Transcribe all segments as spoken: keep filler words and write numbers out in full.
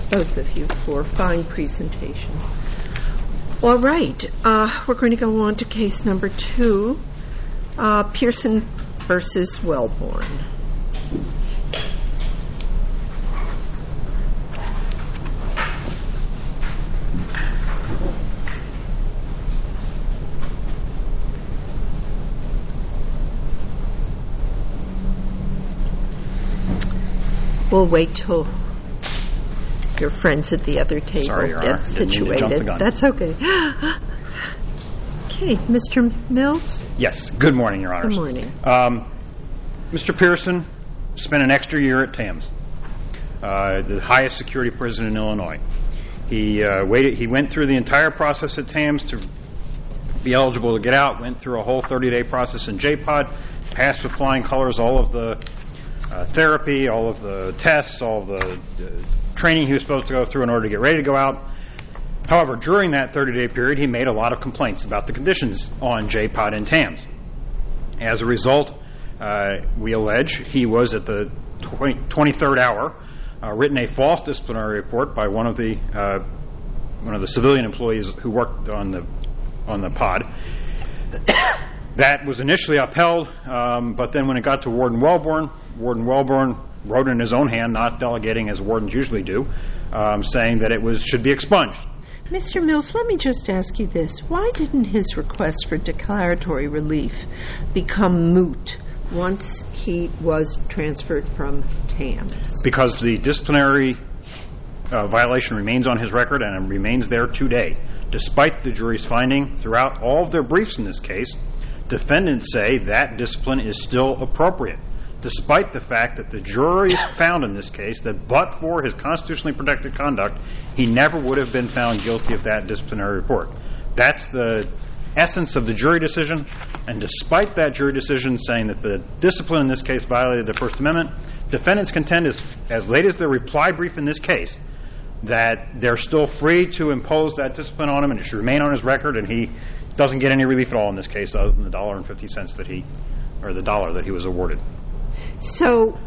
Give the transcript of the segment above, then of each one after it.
both of you, for fine presentation. All right, uh, we're going to go on to case number two, uh, Pearson versus Wellborn. We'll wait till your friends at the other table Sorry, Your get Honor. Didn't mean to situated. jump the gun. That's okay. Okay, Mister Mills? Yes. Good morning, Your Honors. Good morning. Um, Mister Pearson spent an extra year at Thames, uh, the highest security prison in Illinois. He uh, waited. He went through the entire process at Thames to be eligible to get out, went through a whole thirty-day process in J POD, passed with flying colors all of the uh, therapy, all of the tests, all of the uh, training he was supposed to go through in order to get ready to go out. However, during that thirty-day period, he made a lot of complaints about the conditions on J POD and Thames. As a result, uh, we allege he was at the twenty-third hour uh, written a false disciplinary report by one of the uh, one of the civilian employees who worked on the on the pod. That was initially upheld, um, but then when it got to Warden Wellborn, Warden Wellborn wrote in his own hand, not delegating as wardens usually do, um, saying that it was should be expunged. Mister Mills, let me just ask you this. Why didn't his request for declaratory relief become moot once he was transferred from Thames? Because the disciplinary uh, violation remains on his record and it remains there today. Despite the jury's finding throughout all of their briefs in this case, defendants say that discipline is still appropriate, despite the fact that the jury found in this case that but for his constitutionally protected conduct, he never would have been found guilty of that disciplinary report. That's the essence of the jury decision, and despite that jury decision saying that the discipline in this case violated the First Amendment, defendants contend as, as late as their reply brief in this case that they're still free to impose that discipline on him and it should remain on his record, and he doesn't get any relief at all in this case other than the dollar and fifty cents that he, or the dollar that he was awarded. So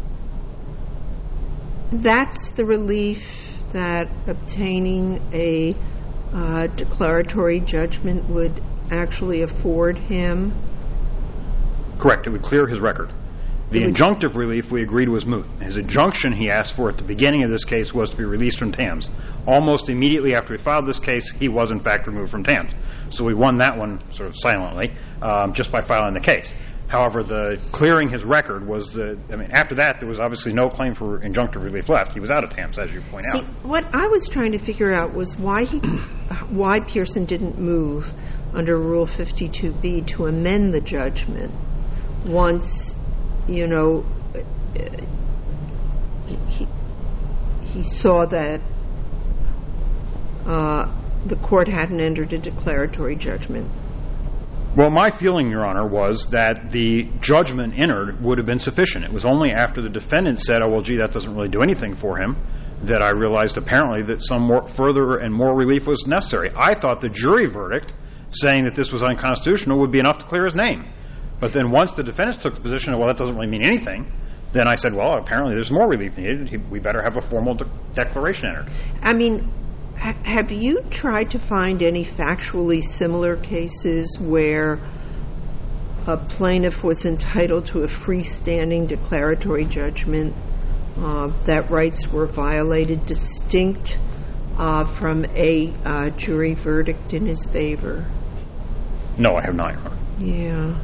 that's the relief that obtaining a uh, declaratory judgment would actually afford him? Correct. It would clear his record. The injunctive relief we agreed was moot. His injunction he asked for at the beginning of this case was to be released from Thames. Almost immediately after we filed this case, he was in fact removed from Thames. So we won that one sort of silently um, just by filing the case. However, the clearing his record was the, I mean, after that, there was obviously no claim for injunctive relief left. He was out of Thames, as you point See, out. What I was trying to figure out was why he, why Pearson didn't move under Rule fifty-two B to amend the judgment once, you know, he, he saw that uh, the court hadn't entered a declaratory judgment. Well, my feeling, Your Honor, was that the judgment entered would have been sufficient. It was only after the defendant said, oh, well, gee, that doesn't really do anything for him, that I realized apparently that some more, further and more relief was necessary. I thought the jury verdict saying that this was unconstitutional would be enough to clear his name. But then once the defendants took the position of, well, that doesn't really mean anything, then I said, well, apparently there's more relief needed. We better have a formal de- declaration entered. I mean, have you tried to find any factually similar cases where a plaintiff was entitled to a freestanding declaratory judgment, uh, that rights were violated, distinct uh, from a uh, jury verdict in his favor? No, I have not, Your Honor. Yeah.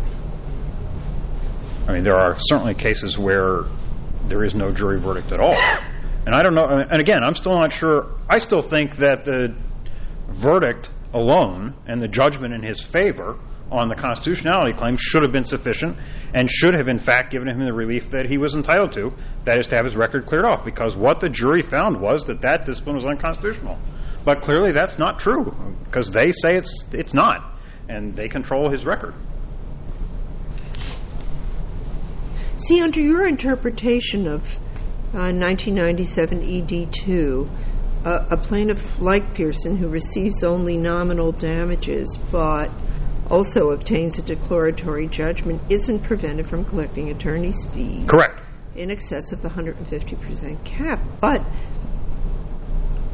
I mean, there are certainly cases where there is no jury verdict at all. And I don't know, and again, I'm still not sure. I still think that the verdict alone and the judgment in his favor on the constitutionality claim should have been sufficient and should have, in fact, given him the relief that he was entitled to, that is to have his record cleared off, because what the jury found was that that discipline was unconstitutional. But clearly that's not true, because they say it's it's not, and they control his record. See, under your interpretation of uh, nineteen ninety-seven E D two, uh, a plaintiff like Pearson who receives only nominal damages but also obtains a declaratory judgment isn't prevented from collecting attorney's fees. Correct. In excess of the one hundred fifty percent cap. But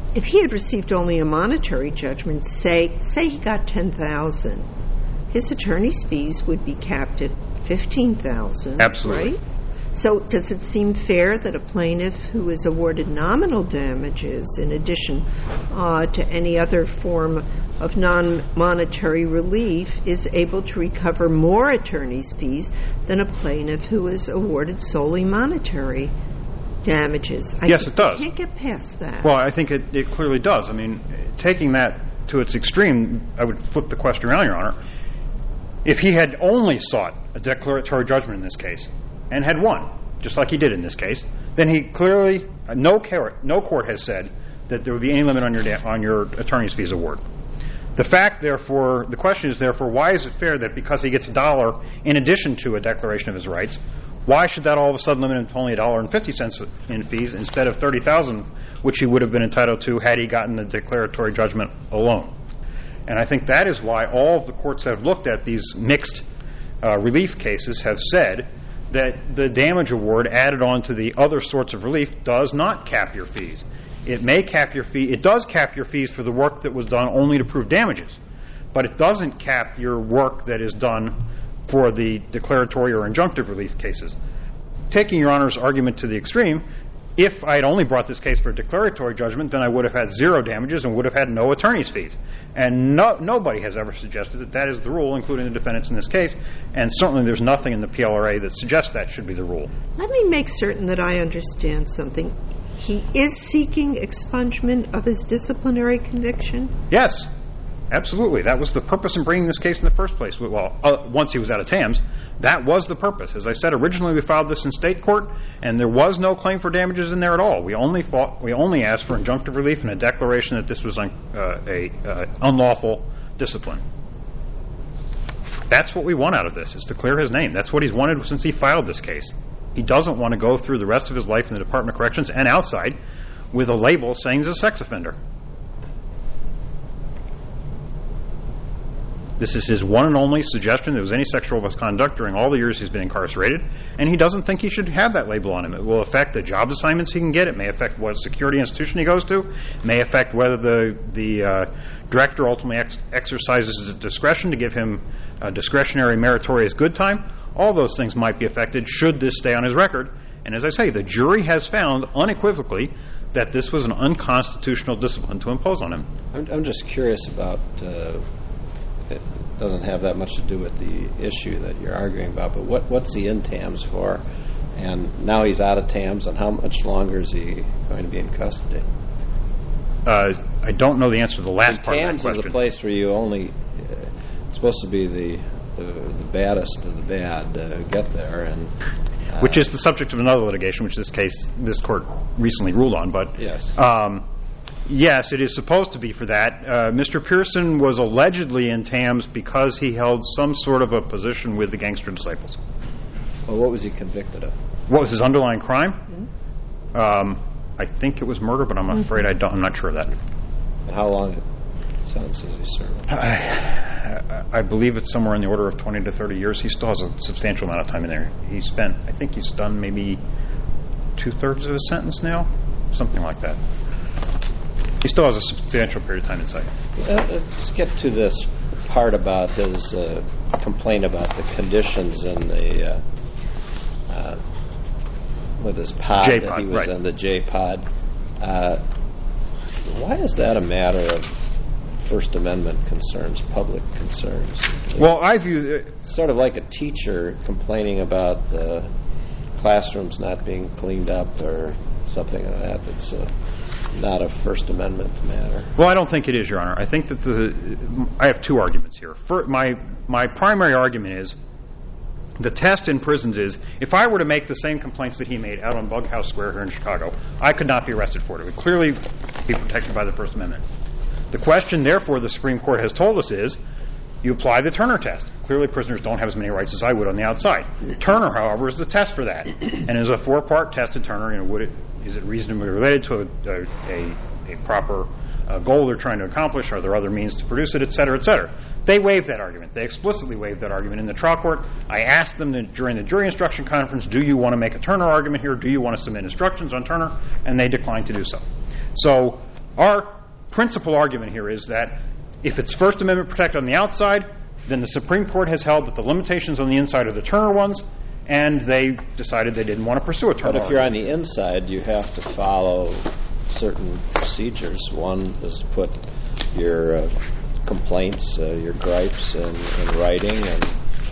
if he had received only a monetary judgment, say say he got ten thousand dollars, his attorney's fees would be capped at fifteen thousand dollars. Absolutely. Right? So does it seem fair that a plaintiff who is awarded nominal damages in addition uh, to any other form of non-monetary relief is able to recover more attorney's fees than a plaintiff who is awarded solely monetary damages? I Yes, it does. I can't get past that. Well, I think it, it clearly does. I mean, taking that to its extreme, I would flip the question around, Your Honor. If he had only sought a declaratory judgment in this case and had won, just like he did in this case, then he clearly, no, car- no court has said that there would be any limit on your da- on your attorney's fees award. The fact, therefore, the question is, therefore, why is it fair that because he gets a dollar in addition to a declaration of his rights, why should that all of a sudden limit him to only a dollar and fifty cents in fees instead of thirty thousand, which he would have been entitled to had he gotten the declaratory judgment alone? And I think that is why all of the courts that have looked at these mixed uh, relief cases have said that the damage award added on to the other sorts of relief does not cap your fees. It may cap your fee. It does cap your fees for the work that was done only to prove damages, but it doesn't cap your work that is done for the declaratory or injunctive relief cases. Taking Your Honor's argument to the extreme, if I had only brought this case for a declaratory judgment, then I would have had zero damages and would have had no attorney's fees. And no, nobody has ever suggested that that is the rule, including the defendants in this case, and certainly there's nothing in the P L R A that suggests that should be the rule. Let me make certain that I understand something. He is seeking expungement of his disciplinary conviction? Yes, absolutely. That was the purpose in bringing this case in the first place. Well, uh, once he was out of TAMS, that was the purpose. As I said, originally we filed this in state court, and there was no claim for damages in there at all. We only fought, we only asked for injunctive relief and a declaration that this was un, uh, a uh, unlawful discipline. That's what we want out of this, is to clear his name. That's what he's wanted since he filed this case. He doesn't want to go through the rest of his life in the Department of Corrections and outside with a label saying he's a sex offender. This is his one and only suggestion there was any sexual misconduct during all the years he's been incarcerated, and he doesn't think he should have that label on him. It will affect the job assignments he can get. It may affect what security institution he goes to. It may affect whether the the uh, director ultimately ex- exercises his discretion to give him a discretionary meritorious good time. All those things might be affected should this stay on his record. And as I say, the jury has found unequivocally that this was an unconstitutional discipline to impose on him. I'm, I'm just curious about, uh, it doesn't have that much to do with the issue that you're arguing about, but what, what's he in TAMS for? And now he's out of TAMS, and how much longer is he going to be in custody? Uh, I don't know the answer to the last and part TAMS of that question. is a place where you only, uh, it's supposed to be the, the, the baddest of the bad uh, get there. and uh, Which is the subject of another litigation, which this case, this court recently ruled on. But yes. Um, yes, it is supposed to be for that. Uh, Mister Pearson was allegedly in TAMS because he held some sort of a position with the Gangster Disciples. Well, what was he convicted of? What was his underlying crime? Mm-hmm. Um, I think it was murder, but I'm mm-hmm. afraid I don't. I'm not sure of that. And how long sentence is he serving? I, I believe it's somewhere in the order of twenty to thirty years. He still has a substantial amount of time in there. He spent, I think he's done maybe two thirds of his sentence now, something like that. He still has a substantial period of time inside. Uh, let's get to this part about his uh, complaint about the conditions in the uh, uh, with his pod J-pod, that he was right. in, the J-pod. Uh, why is that a matter of First Amendment concerns, public concerns? Well, I view it It's sort of like a teacher complaining about the classrooms not being cleaned up or something like that. It's uh, not a First Amendment matter. Well, I don't think it is, Your Honor. I think that the I have two arguments here. For, my my primary argument is the test in prisons is if I were to make the same complaints that he made out on Bughouse Square here in Chicago, I could not be arrested for it. It would clearly be protected by the First Amendment. The question, therefore, the Supreme Court has told us is you apply the Turner test. Clearly, prisoners don't have as many rights as I would on the outside. Turner, however, is the test for that, and is a four-part test in Turner. You know, would it is it reasonably related to a a, a proper uh, goal they're trying to accomplish? Are there other means to produce it, et cetera, et cetera? They waived that argument. They explicitly waived that argument in the trial court. I asked them to, during the jury instruction conference, do you want to make a Turner argument here? Do you want to submit instructions on Turner? And they declined to do so. So Our principal argument here is that if it's First Amendment protected on the outside, then the Supreme Court has held that the limitations on the inside are the Turner ones, and they decided they didn't want to pursue a Turner. But if you're on the inside, you have to follow certain procedures. One is to put your uh, complaints, uh, your gripes in, in writing and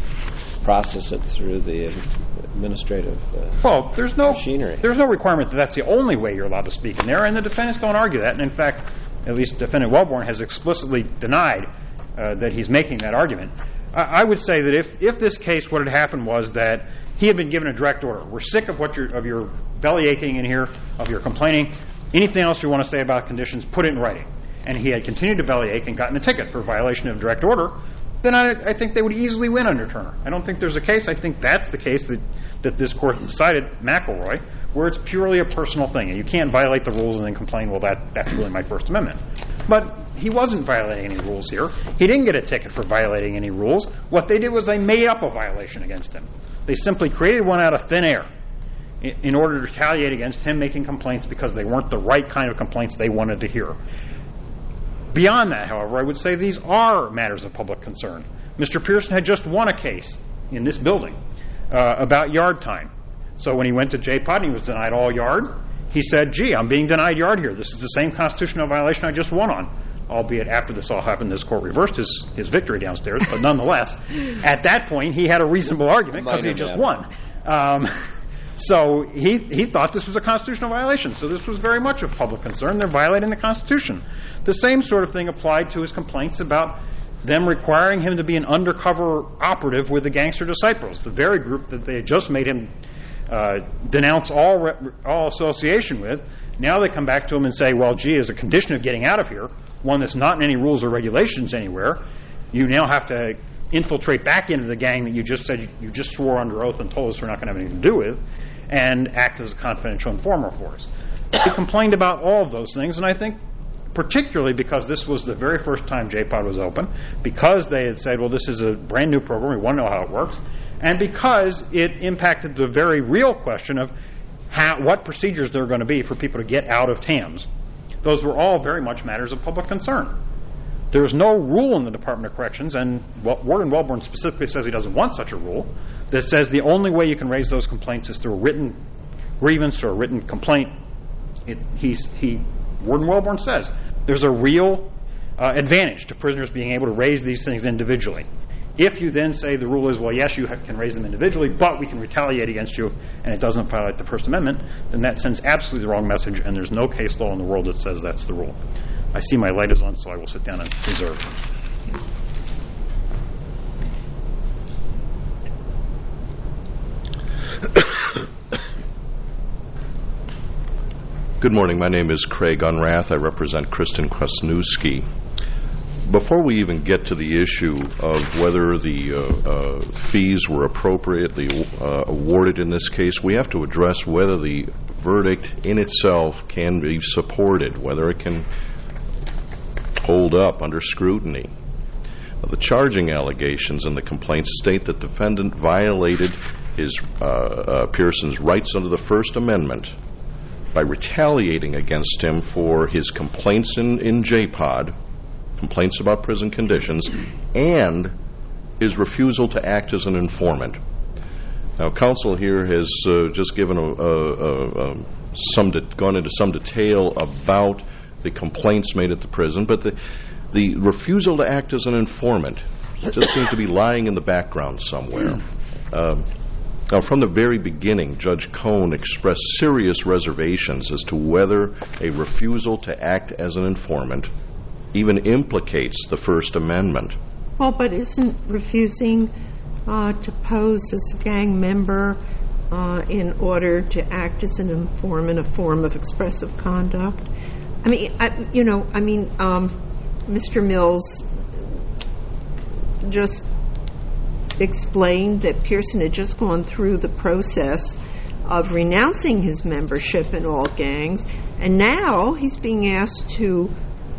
process it through the administrative uh, well, there's no, machinery. There's no requirement that that's the only way you're allowed to speak in there, and the defendants don't argue that. And in fact, at least Defendant Wellborn has explicitly denied uh, that he's making that argument. I, I would say that if, if this case, what had happened was that he had been given a direct order. We're sick of what you're, of your belly aching in here, of your complaining. Anything else you want to say about conditions, put it in writing. And he had continued to bellyache and gotten a ticket for violation of direct order, then I, I think they would easily win under Turner. I don't think there's a case. I think that's the case that, that this court decided, McElroy, where it's purely a personal thing. And you can't violate the rules and then complain, well, that, that's really my First Amendment. But he wasn't violating any rules here. He didn't get a ticket for violating any rules. What they did was they made up a violation against him. They simply created one out of thin air in, in order to retaliate against him making complaints because they weren't the right kind of complaints they wanted to hear. Beyond that, however, I would say these are matters of public concern. Mister Pearson had just won a case in this building uh, about yard time. So when he went to J POD and he was denied all yard, he said, gee, I'm being denied yard here. This is the same constitutional violation I just won on. Albeit after this all happened, this court reversed his, his victory downstairs. But nonetheless, at that point, he had a reasonable argument because he just won. Um, so he, he thought this was a constitutional violation. So this was very much of public concern. They're violating the Constitution. The same sort of thing applied to his complaints about them requiring him to be an undercover operative with the gangster disciples, the very group that they had just made him uh, denounce all re- all association with. Now they come back to him and say, well, gee, as a condition of getting out of here, one that's not in any rules or regulations anywhere, you now have to infiltrate back into the gang that you just said you just swore under oath and told us we're not going to have anything to do with, and act as a confidential informer for us. He complained about all of those things, and I think particularly because this was the very first time J POD was open, because they had said, well, this is a brand new program, we want to know how it works, and because it impacted the very real question of how, what procedures there are going to be for people to get out of TAMS. Those were all very much matters of public concern. There is no rule in the Department of Corrections, and Warden Wellborn specifically says he doesn't want such a rule, that says the only way you can raise those complaints is through a written grievance or a written complaint. It, he's, he, Warden Wellborn says there's a real uh, advantage to prisoners being able to raise these things individually. If you then say the rule is, well, yes, you ha- can raise them individually, but we can retaliate against you, and it doesn't violate the First Amendment, then that sends absolutely the wrong message, and there's no case law in the world that says that's the rule. I see my light is on, so I will sit down and reserve. Good morning. My name is Craig Unrath. I represent Kristen Krasnewski. Before we even get to the issue of whether the uh, uh, fees were appropriately uh, awarded in this case, we have to address whether the verdict in itself can be supported, whether it can hold up under scrutiny. The charging allegations in the complaint state that the defendant violated his uh, uh, Pearson's rights under the First Amendment by retaliating against him for his complaints in, in J POD, complaints about prison conditions, and his refusal to act as an informant. Now, counsel here has uh, just given a, a, a, a some de- gone into some detail about the complaints made at the prison, but the, the refusal to act as an informant just seems to be lying in the background somewhere. Um, Now, from the very beginning, Judge Cohn expressed serious reservations as to whether a refusal to act as an informant even implicates the First Amendment. Well, but isn't refusing uh, to pose as a gang member uh, in order to act as an informant a form of expressive conduct? I mean, I, you know, I mean, um, Mister Mills just explained that Pearson had just gone through the process of renouncing his membership in all gangs, and now he's being asked to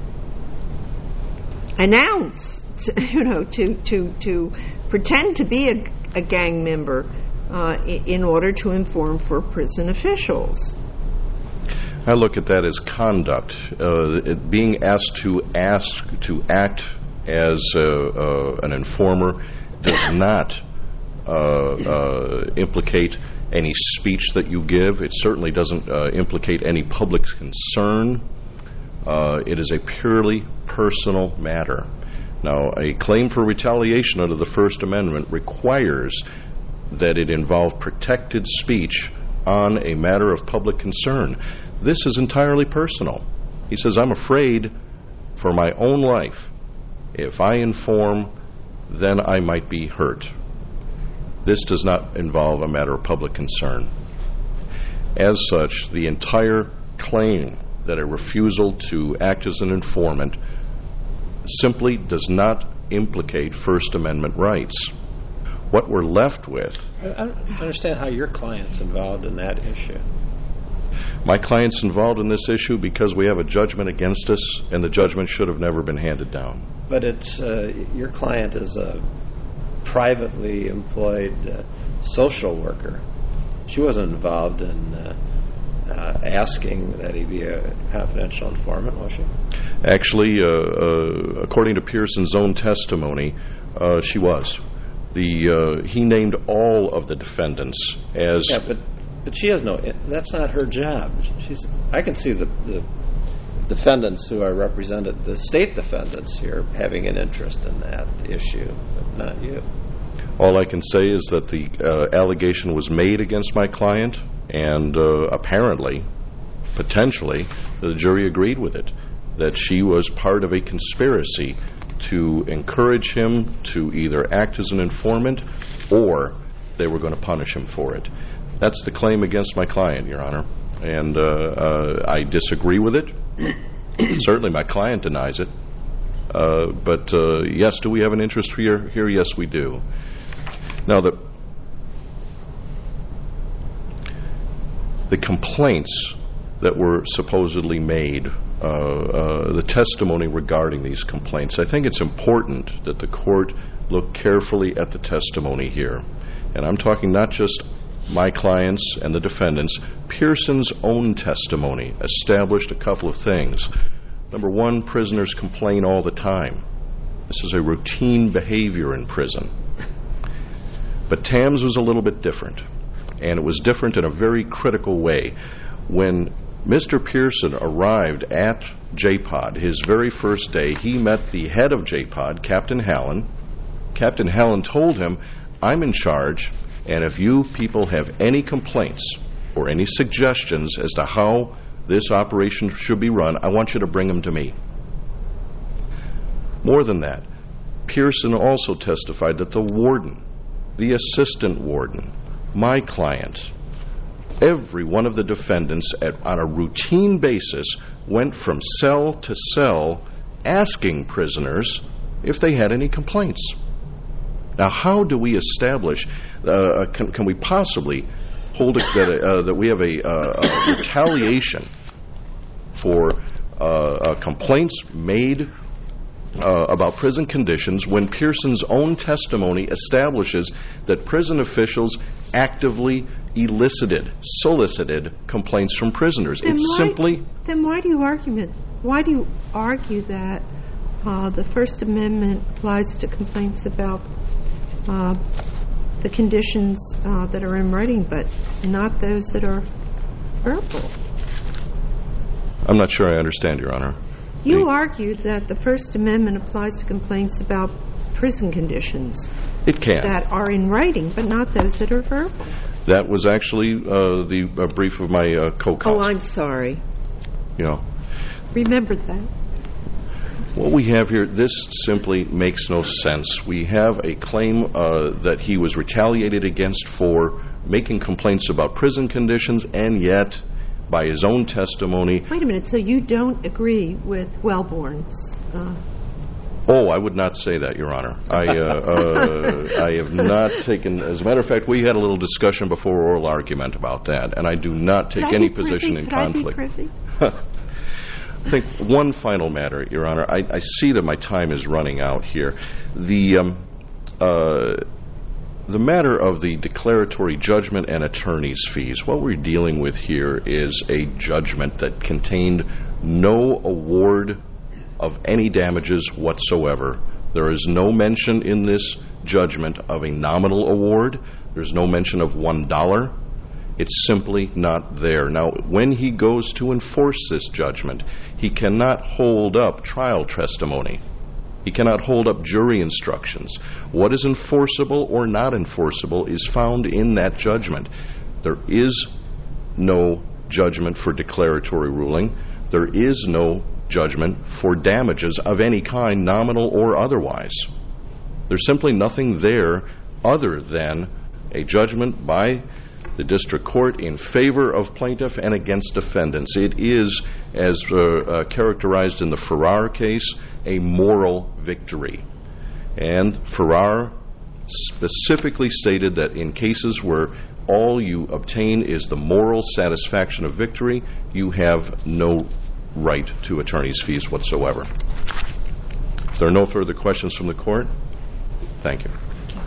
announce, you know, to to to pretend to be a, a gang member uh, in order to inform for prison officials. I look at that as conduct. Uh, it being asked to ask to act as uh, uh, an informer does not uh, uh, implicate any speech that you give. It certainly doesn't uh, implicate any public concern. Uh, it is a purely personal matter. Now, a claim for retaliation under the First Amendment requires that it involve protected speech on a matter of public concern. This is entirely personal. He says, I'm afraid for my own life. If I inform, then I might be hurt. This does not involve a matter of public concern. As such, the entire claim that a refusal to act as an informant simply does not implicate First Amendment rights. What we're left with... I don't understand how your client's involved in that issue. My client's involved in this issue because we have a judgment against us, and the judgment should have never been handed down. But it's uh, your client is a privately employed uh, social worker. She wasn't involved in uh, uh, asking that he be a confidential informant, was she? Actually, uh, uh, according to Pearson's own testimony, uh, she was. The uh, he named all of the defendants as... Yeah, but but she has no... That's not her job. She's. I can see the, the defendants who are represented, the state defendants here, having an interest in that issue, but not you. All I can say is that the uh, allegation was made against my client, and uh, apparently, potentially, the jury agreed with it, that she was part of a conspiracy to encourage him to either act as an informant or they were going to punish him for it. That's the claim against my client, Your Honor, and uh, uh, I disagree with it. Certainly my client denies it. Uh, but uh, yes, do we have an interest here? Here, yes, we do. Now, the the complaints that were supposedly made, uh, uh, the testimony regarding these complaints, I think it's important that the court look carefully at the testimony here. And I'm talking not just my clients and the defendants. Pearson's own testimony established a couple of things. Number one, prisoners complain all the time. This is a routine behavior in prison. But Tams was a little bit different, and it was different in a very critical way. When Mister Pearson arrived at J POD, his very first day, he met the head of J POD, Captain Hallen. Captain Hallen told him, I'm in charge, and if you people have any complaints or any suggestions as to how this operation should be run, I want you to bring them to me. More than that, Pearson also testified that the warden, the assistant warden, my client, every one of the defendants at, on a routine basis went from cell to cell asking prisoners if they had any complaints. Now, how do we establish, uh, can, can we possibly hold it that, uh, that we have a, uh, a retaliation for uh, uh, complaints made uh, about prison conditions when Pearson's own testimony establishes that prison officials actively elicited, solicited complaints from prisoners? Then it's why, simply... Then why do you argue, why do you argue that uh, the First Amendment applies to complaints about uh, the conditions uh, that are in writing, but not those that are verbal? I'm not sure I understand, Your Honor. You the, argued that the First Amendment applies to complaints about prison conditions. It can. That are in writing, but not those that are verbal. That was actually uh, the uh, brief of my uh, co-counsel. Oh, I'm sorry. You know. Remembered that. What we have here, this simply makes no sense. We have a claim uh, that he was retaliated against for making complaints about prison conditions, and yet, by his own testimony... Wait a minute, so you don't agree with Wellborn's... Uh, Oh, I would not say that, Your Honor. I uh, uh, I have not taken... As a matter of fact, we had a little discussion before oral argument about that, and I do not take any position in conflict. Could I be privy? I think one final matter, Your Honor. I, I see that my time is running out here. The um, uh, the matter of the declaratory judgment and attorney's fees, what we're dealing with here is a judgment that contained no award of any damages whatsoever. There is no mention in this judgment of a nominal award. There's no mention of one dollar. It's simply not there. Now, when he goes to enforce this judgment, he cannot hold up trial testimony. He cannot hold up jury instructions. What is enforceable or not enforceable is found in that judgment. There is no judgment for declaratory ruling. There is no judgment for damages of any kind, nominal or otherwise. There's simply nothing there other than a judgment by the district court in favor of plaintiff and against defendants. It is, as uh, uh, characterized in the Farrar case, a moral victory. And Farrar specifically stated that in cases where all you obtain is the moral satisfaction of victory, you have no right to attorney's fees whatsoever. If there are no further questions from the court, thank you.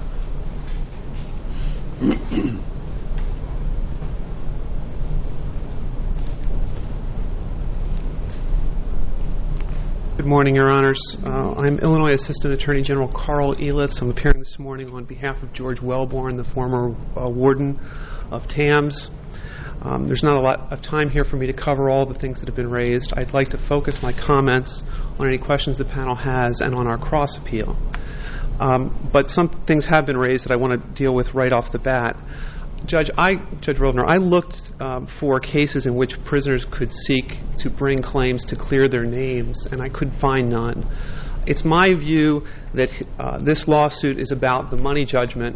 Good morning, Your Honors. Uh, I'm Illinois Assistant Attorney General Carl Elitz. I'm appearing this morning on behalf of George Wellborn, the former uh, warden of TAMS. Um, there's not a lot of time here for me to cover all the things that have been raised. I'd like to focus my comments on any questions the panel has and on our cross appeal. Um, but some things have been raised that I want to deal with right off the bat. Judge, I, Judge Rovner, I looked um, for cases in which prisoners could seek to bring claims to clear their names, and I could find none. It's my view that uh, this lawsuit is about the money judgment.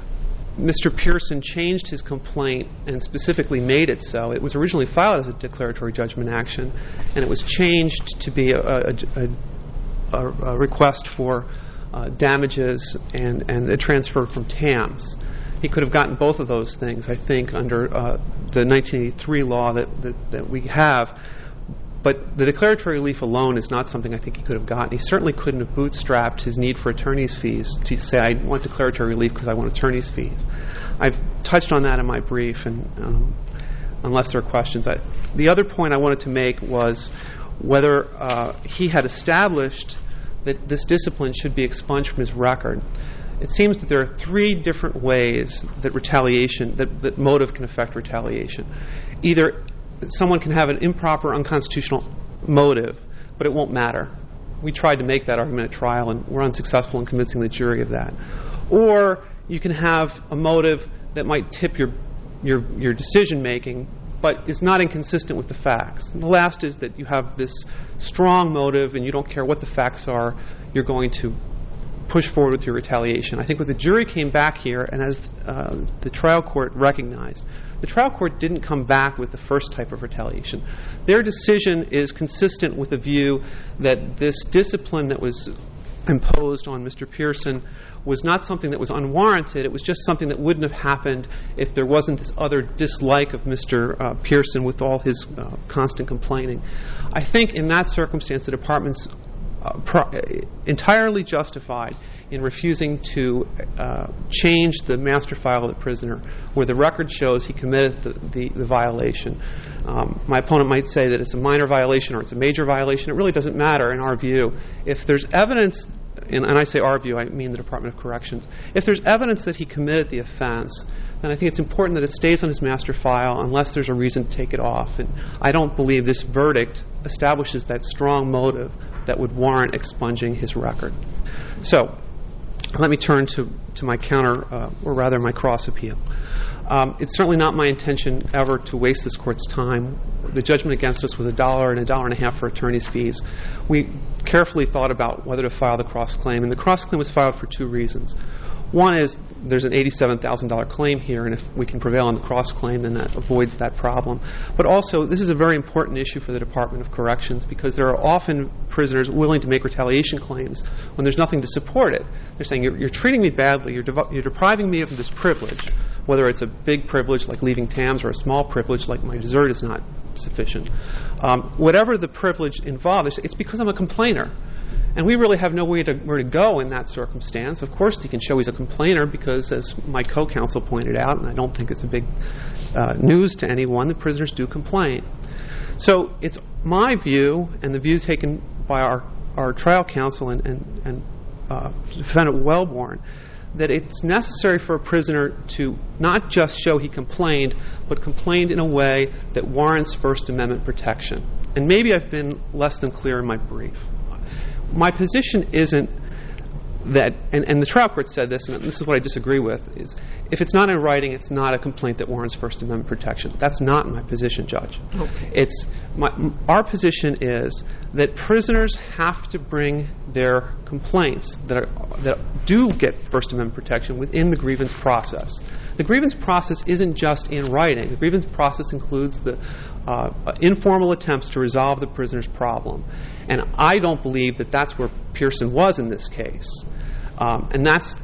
Mister Pearson changed his complaint and specifically made it so. It was originally filed as a declaratory judgment action, and it was changed to be a, a, a, a, a request for uh, damages and, and a transfer from TAMS. He could have gotten both of those things, I think, under uh, the nineteen eighty-three law that, that, that we have. But the declaratory relief alone is not something I think he could have gotten. He certainly couldn't have bootstrapped his need for attorney's fees to say, I want declaratory relief because I want attorney's fees. I've touched on that in my brief, and um, unless there are questions. I, the other point I wanted to make was whether uh, he had established that this discipline should be expunged from his record. It seems that there are three different ways that retaliation, that, that motive can affect retaliation. Either someone can have an improper, unconstitutional motive, but it won't matter. We tried to make that argument at trial, and we're unsuccessful in convincing the jury of that. Or you can have a motive that might tip your your, your decision-making, but is not inconsistent with the facts. And the last is that you have this strong motive, and you don't care what the facts are, you're going to push forward with your retaliation. I think what the jury came back here, and as uh, the trial court recognized, the trial court didn't come back with the first type of retaliation. Their decision is consistent with the view that this discipline that was imposed on Mister Pearson was not something that was unwarranted. It was just something that wouldn't have happened if there wasn't this other dislike of Mister Uh, Pearson with all his uh, constant complaining. I think in that circumstance, the department's Uh, pro- entirely justified in refusing to uh, change the master file of the prisoner where the record shows he committed the, the, the violation. Um, my opponent might say that it's a minor violation or it's a major violation. It really doesn't matter in our view. If there's evidence, and, and I say our view, I mean the Department of Corrections, if there's evidence that he committed the offense, then I think it's important that it stays on his master file unless there's a reason to take it off. And I don't believe this verdict establishes that strong motive that would warrant expunging his record. So let me turn to, to my counter, uh, or rather my cross appeal. Um, it's certainly not my intention ever to waste this court's time. The judgment against us was a dollar and a dollar and a half for attorney's fees. We carefully thought about whether to file the cross claim, and the cross claim was filed for two reasons. One is there's an eighty-seven thousand dollars claim here, and if we can prevail on the cross claim, then that avoids that problem. But also, this is a very important issue for the Department of Corrections because there are often prisoners willing to make retaliation claims when there's nothing to support it. They're saying, you're, you're treating me badly, you're, dev- you're depriving me of this privilege, whether it's a big privilege like leaving TAMS or a small privilege like my dessert is not sufficient. Um, whatever the privilege involved, it's because I'm a complainer. And we really have no way to, where to go in that circumstance. Of course, he can show he's a complainer because, as my co-counsel pointed out, and I don't think it's a big uh, news to anyone, that prisoners do complain. So it's my view, and the view taken by our, our trial counsel and, and, and uh, defendant Wellborn, that it's necessary for a prisoner to not just show he complained, but complained in a way that warrants First Amendment protection. And maybe I've been less than clear in my brief. My position isn't that, and, and the trial court said this, and this is what I disagree with, is if it's not in writing, it's not a complaint that warrants First Amendment protection. That's not my position, Judge. Okay. It's my, our position is that prisoners have to bring their complaints that are, that do get First Amendment protection within the grievance process. The grievance process isn't just in writing. The grievance process includes the uh, informal attempts to resolve the prisoner's problem. And I don't believe that that's where Pearson was in this case. Um, and that's,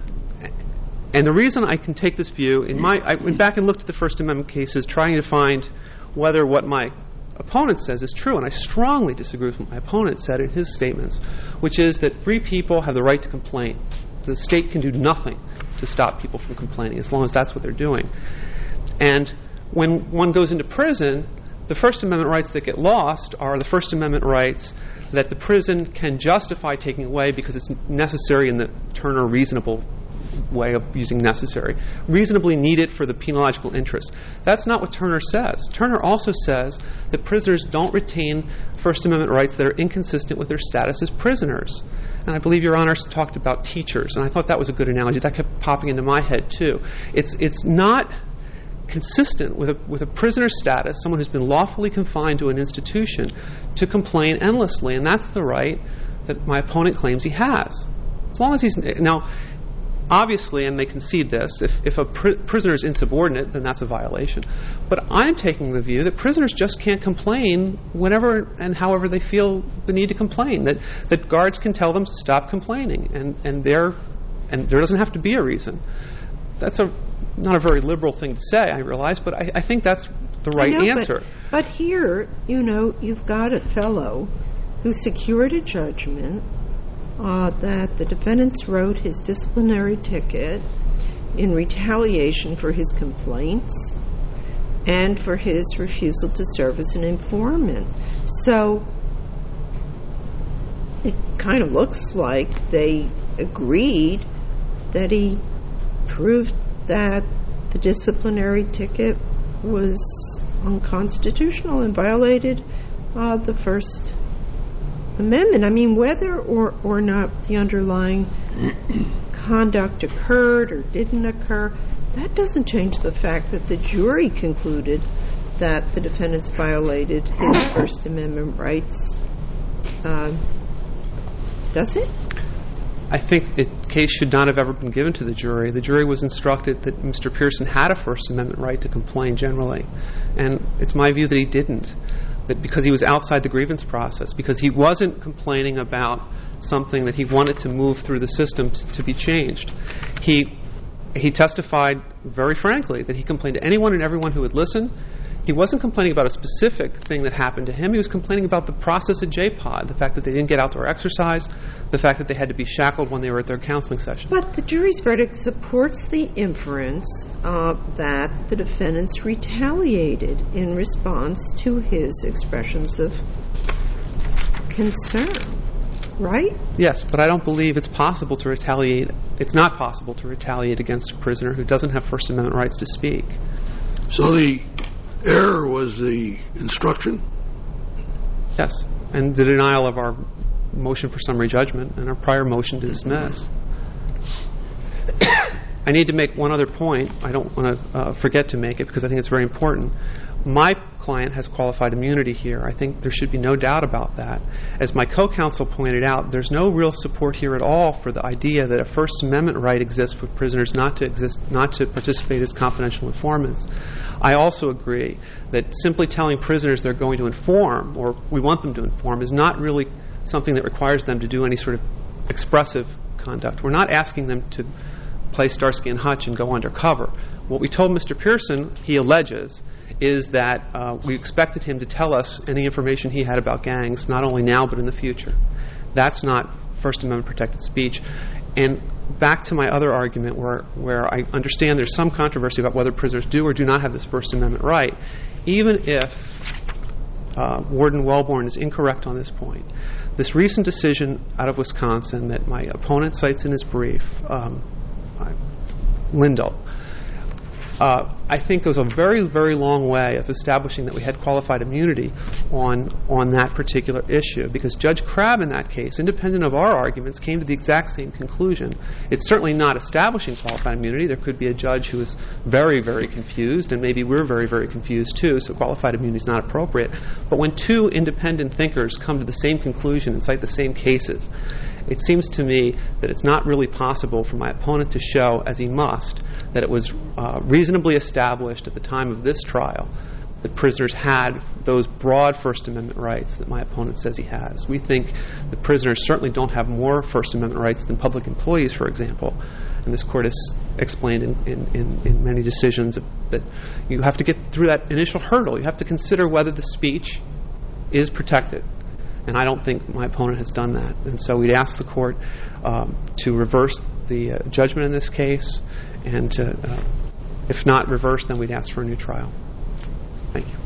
and the reason I can take this view, in my, I went back and looked at the First Amendment cases trying to find whether what my opponent says is true, and I strongly disagree with what my opponent said in his statements, which is that free people have the right to complain. The state can do nothing to stop people from complaining as long as that's what they're doing. And when one goes into prison, the First Amendment rights that get lost are the First Amendment rights that the prison can justify taking away because it's necessary in the Turner reasonable way of using necessary, reasonably needed for the penological interest. That's not what Turner says. Turner also says that prisoners don't retain First Amendment rights that are inconsistent with their status as prisoners. And I believe Your Honors talked about teachers, and I thought that was a good analogy. That kept popping into my head, too. It's it's not consistent with a, with a prisoner's status, someone who's been lawfully confined to an institution, to complain endlessly, and that's the right that my opponent claims he has. As long as he's... Now, obviously, and they concede this, if, if a pr- prisoner is insubordinate, then that's a violation. But I'm taking the view that prisoners just can't complain whenever and however they feel the need to complain, that, that guards can tell them to stop complaining, and, and, they're, and there doesn't have to be a reason. That's a not a very liberal thing to say, I realize, but I, I think that's the right I know, answer. But, but here, you know, you've got a fellow who secured a judgment uh, that the defendants wrote his disciplinary ticket in retaliation for his complaints and for his refusal to serve as an informant. So it kind of looks like they agreed that he proved that the disciplinary ticket was unconstitutional and violated uh, the First Amendment. I mean, whether or, or not the underlying conduct occurred or didn't occur, that doesn't change the fact that the jury concluded that the defendants violated his First Amendment rights. Uh, does it? I think the case should not have ever been given to the jury. The jury was instructed that Mister Pearson had a First Amendment right to complain generally. And it's my view that he didn't, that because he was outside the grievance process, because he wasn't complaining about something that he wanted to move through the system t- to be changed. He he testified very frankly that he complained to anyone and everyone who would listen. He wasn't complaining about a specific thing that happened to him. He was complaining about the process at J POD, the fact that they didn't get outdoor exercise, the fact that they had to be shackled when they were at their counseling session. But the jury's verdict supports the inference uh, that the defendants retaliated in response to his expressions of concern, right? Yes, but I don't believe it's possible to retaliate. It's not possible to retaliate against a prisoner who doesn't have First Amendment rights to speak. So the error was the instruction? Yes, and the denial of our motion for summary judgment and our prior motion to dismiss. I need to make one other point. I don't want to uh, forget to make it because I think it's very important. My client has qualified immunity here. I think there should be no doubt about that. As my co-counsel pointed out, there's no real support here at all for the idea that a First Amendment right exists for prisoners not to exist, not to participate as confidential informants. I also agree that simply telling prisoners they're going to inform, or we want them to inform, is not really something that requires them to do any sort of expressive conduct. We're not asking them to play Starsky and Hutch and go undercover. What we told Mister Pearson, he alleges, is that uh, we expected him to tell us any information he had about gangs, not only now but in the future. That's not First Amendment protected speech. And back to my other argument where, where I understand there's some controversy about whether prisoners do or do not have this First Amendment right, even if uh, Warden Wellborn is incorrect on this point, this recent decision out of Wisconsin that my opponent cites in his brief, um, Lindahl, uh, I think goes a very, very long way of establishing that we had qualified immunity on on that particular issue, because Judge Crabb in that case, independent of our arguments, came to the exact same conclusion. It's certainly not establishing qualified immunity. There could be a judge who is very, very confused, and maybe we're very, very confused too, so qualified immunity is not appropriate. But when two independent thinkers come to the same conclusion and cite the same cases, it seems to me that it's not really possible for my opponent to show, as he must, that it was uh, reasonably established at the time of this trial that prisoners had those broad First Amendment rights that my opponent says he has. We think that prisoners certainly don't have more First Amendment rights than public employees, for example. And this Court has explained in, in, in, in many decisions that you have to get through that initial hurdle. You have to consider whether the speech is protected. And I don't think my opponent has done that. And so we'd ask the Court um, to reverse the uh, judgment in this case, and to, uh, if not reverse, then we'd ask for a new trial. Thank you.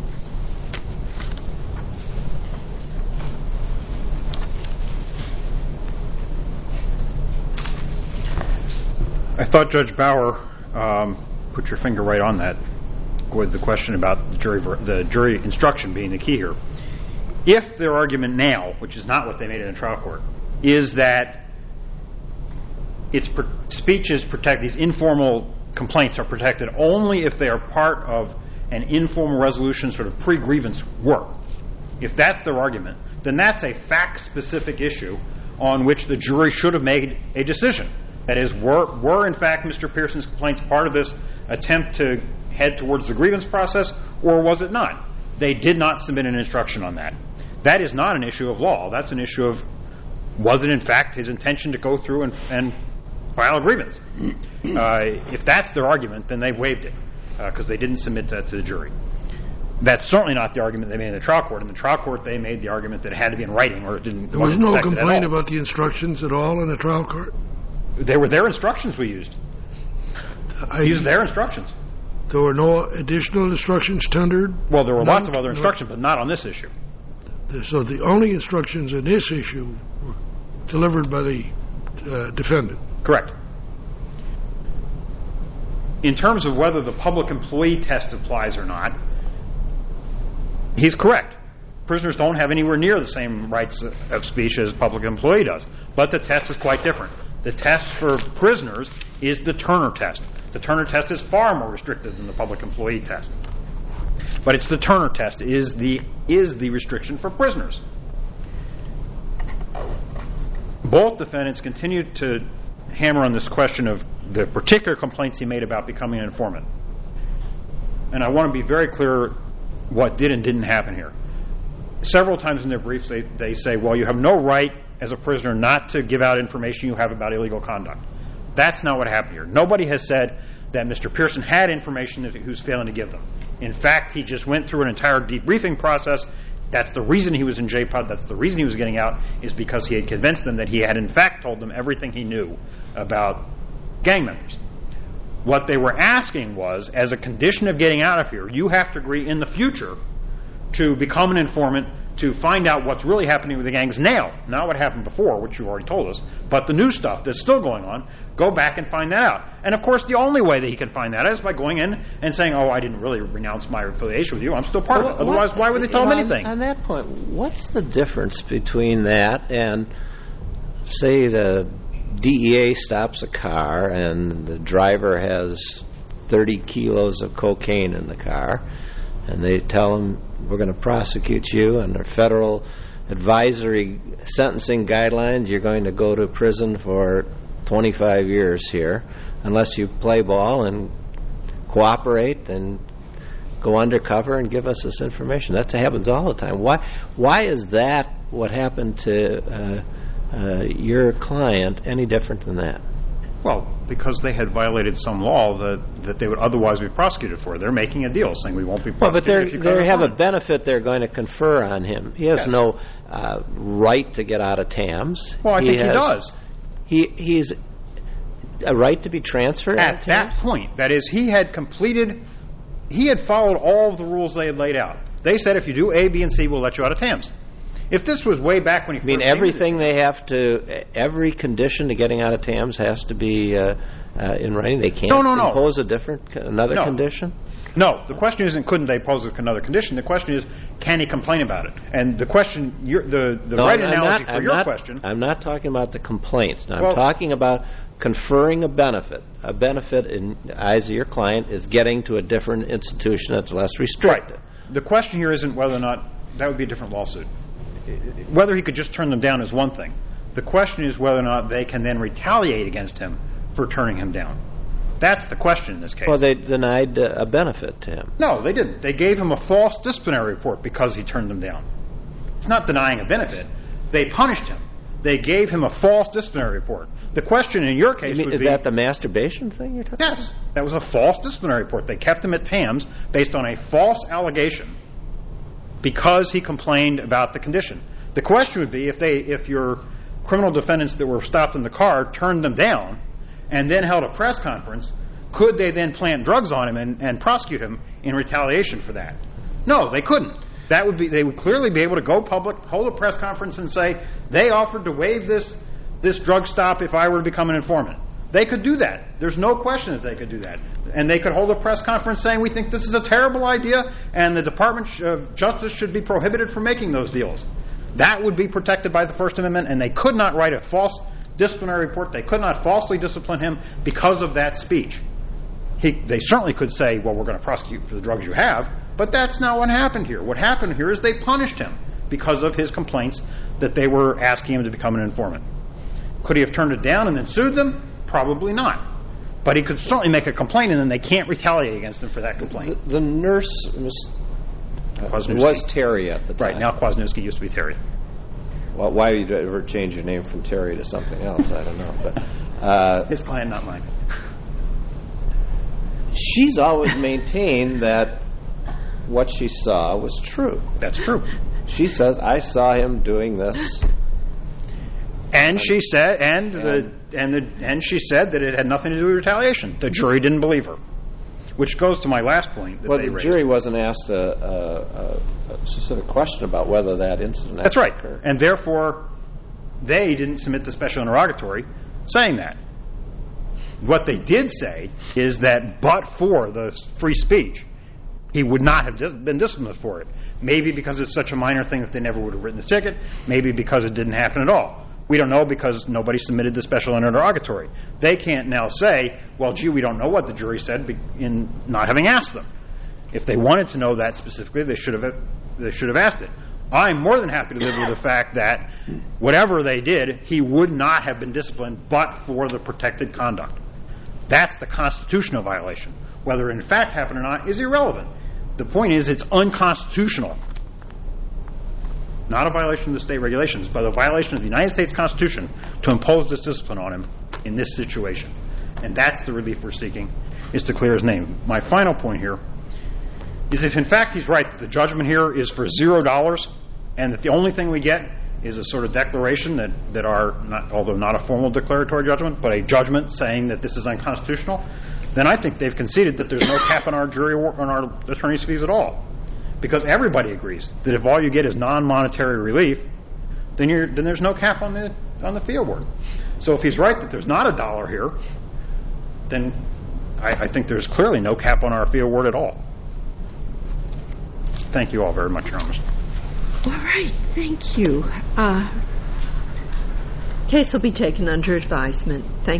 I thought Judge Bauer um, put your finger right on that with the question about the jury, the jury instruction being the key here. If their argument now, which is not what they made in the trial court, is that its per- speech is protected, these informal complaints are protected only if they are part of an informal resolution, sort of pre-grievance work. If that's their argument, then that's a fact-specific issue on which the jury should have made a decision. That is, were, were in fact Mister Pearson's complaints part of this attempt to head towards the grievance process, or was it not? They did not submit an instruction on that. That is not an issue of law. That's an issue of, was it in fact his intention to go through and, and file a grievance? Uh, if that's their argument, then they waived it, because uh, they didn't submit that to the jury. That's certainly not the argument they made in the trial court. In the trial court, they made the argument that it had to be in writing, or it didn't. There was no complaint about the instructions at all in the trial court? They were their instructions we used. I used their instructions. There were no additional instructions tendered? Well, there were None, lots of other instructions, no. But not on this issue. So the only instructions in this issue were delivered by the uh, defendant? Correct. In terms of whether the public employee test applies or not, he's correct. Prisoners don't have anywhere near the same rights of speech as a public employee does. But the test is quite different. The test for prisoners is the Turner test. The Turner test is far more restrictive than the public employee test. But it's the Turner test is the is the restriction for prisoners. Both defendants continued to hammer on this question of the particular complaints he made about becoming an informant. And I want to be very clear what did and didn't happen here. Several times in their briefs they, they say, well, you have no right as a prisoner not to give out information you have about illegal conduct. That's not what happened here. Nobody has said that Mister Pearson had information that he was failing to give them. In fact, he just went through an entire debriefing process. That's the reason he was in J PUD. That's the reason he was getting out, is because he had convinced them that he had in fact told them everything he knew about gang members. What they were asking was, as a condition of getting out of here, you have to agree in the future to become an informant, to find out what's really happening with the gangs now, not what happened before, which you've already told us, but the new stuff that's still going on. Go back and find that out. And of course, the only way that he can find that is by going in and saying, oh, I didn't really renounce my affiliation with you. I'm still part well, of it. Otherwise, what, why would they tell him anything? On that point, what's the difference between that and, say, the D E A stops a car and the driver has thirty kilos of cocaine in the car, and they tell him, we're going to prosecute you under federal advisory sentencing guidelines. You're going to go to prison for twenty-five years here unless you play ball and cooperate and go undercover and give us this information. That happens all the time. Why, why is that what happened to uh, uh, your client any different than that? Well, because they had violated some law that, that they would otherwise be prosecuted for. They're making a deal saying we won't be Well, but prosecuted if you they cut have a fine. benefit they're going to confer on him. He has Yes. no uh, right to get out of TAMS. Well, I think he has- does. He He's a right to be transferred out of At that TAMS? point, that is, he had completed, he had followed all of the rules they had laid out. They said if you do A, B, and C, we'll let you out of TAMS. If this was way back when he I mean, first came everything into- they have to, every condition to getting out of TAMS has to be uh, uh, in writing? They can't No, no, no. impose a different, another No. condition? No, the question isn't couldn't they pose another condition. The question is, can he complain about it? And the question, your, the, the No, right I'm analogy not, for I'm your not, question, I'm not talking about the complaints. Now, I'm Well- talking about conferring a benefit. A benefit, in the eyes of your client, is getting to a different institution that's less restricted. right. The question here isn't whether or not that would be a different lawsuit. Whether he could just turn them down is one thing. The question is whether or not they can then retaliate against him for turning him down. That's the question in this case. Well, they denied uh, a benefit to him. No, they didn't. They gave him a false disciplinary report because he turned them down. It's not denying a benefit. They punished him. They gave him a false disciplinary report. The question in your case You mean, would is be... that the masturbation thing you're talking Yes, that was a false disciplinary report. They kept him at TAMS based on a false allegation because he complained about the condition. The question would be if they, if your criminal defendants that were stopped in the car turned them down and then held a press conference, could they then plant drugs on him and, and prosecute him in retaliation for that? No, they couldn't. That would be, they would clearly be able to go public, hold a press conference and say, they offered to waive this, this drug stop if I were to become an informant. They could do that. There's no question that they could do that. And they could hold a press conference saying, we think this is a terrible idea and the Department of Justice should be prohibited from making those deals. That would be protected by the First Amendment, and they could not write a false disciplinary report. They could not falsely discipline him because of that speech. He, they certainly could say, well, we're going to prosecute for the drugs you have, but that's not what happened here. What happened here is they punished him because of his complaints that they were asking him to become an informant. Could he have turned it down and then sued them? Probably not. But he could certainly make a complaint, and then they can't retaliate against him for that complaint. The, the nurse was, uh, Kwasniewski. was Terry at the time. Right, now Kwasniewski used to be Terry. Well, why would you ever change your name from Terry to something else? I don't know. But uh, His client, not mine. she's always maintained that what she saw was true. That's true. She says, I saw him doing this. And she said, and the and the and she said that it had nothing to do with retaliation. The jury didn't believe her, which goes to my last point that Well, they the raised. jury wasn't asked a, a, a specific question about whether that incident That's actually right, occurred. and therefore they didn't submit the special interrogatory saying that. What they did say is that, but for the free speech, he would not have dis- been disciplined for it. Maybe because it's such a minor thing that they never would have written the ticket. Maybe because it didn't happen at all. We don't know because nobody submitted the special interrogatory. They can't now say, well, gee, we don't know what the jury said in not having asked them. If they wanted to know that specifically, they should have they should have asked it. I'm more than happy to live with the fact that whatever they did, he would not have been disciplined but for the protected conduct. That's the constitutional violation. Whether it in fact happened or not is irrelevant. The point is it's unconstitutional. Not a violation of the state regulations, but a violation of the United States Constitution to impose this discipline on him in this situation. And that's the relief we're seeking, is to clear his name. My final point here is if in fact he's right that the judgment here is for zero dollars and that the only thing we get is a sort of declaration that, that are, not, although not a formal declaratory judgment, but a judgment saying that this is unconstitutional, then I think they've conceded that there's no cap on our jury or on our attorney's fees at all. Because everybody agrees that if all you get is non-monetary relief, then you're then there's no cap on the on the fee award. So if he's right that there's not a dollar here, then I, I think there's clearly no cap on our fee award at all. Thank you all very much, Your Honor. All right, thank you. Uh, case will be taken under advisement. Thank